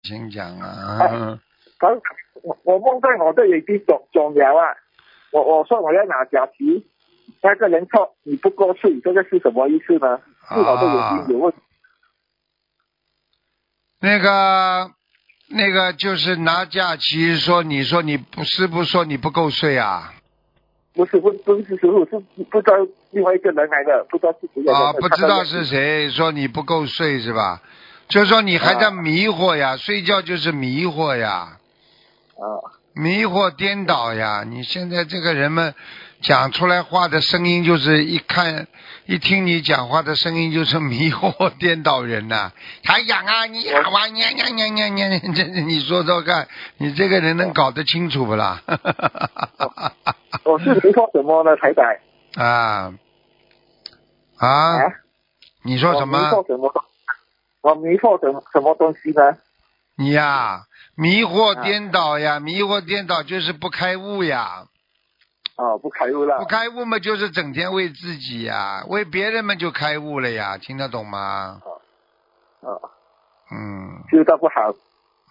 请讲哎啊。 我梦到我的眼睛肿了啊，我说我要拿假皮，那个人说你不够睡，这个是什么意思呢？是我的眼睛有问题？ 那个就是拿假期说你师傅说你不够睡啊？ 不是师傅，是不知道另外一个人来的，不知道是谁来的。 啊，不知道是谁说你不够睡是吧？就是说你还在迷惑呀，睡觉就是迷惑呀。迷惑颠倒呀！你现在这个人们讲出来话的声音，就是一听你讲话的声音，就是迷惑颠倒人呐、他痒啊，你痒啊，你说说看，你这个人能搞得清楚不啦？ 我是迷惑什么呢，台长？ 你说什么？ 我迷惑什么东西呢？ 你呀，迷惑颠倒呀，迷惑颠倒就是不开悟呀。 不开悟了。 不开悟嘛，就是整天为自己呀，为别人们就开悟了呀，听得懂吗？ 知道不好。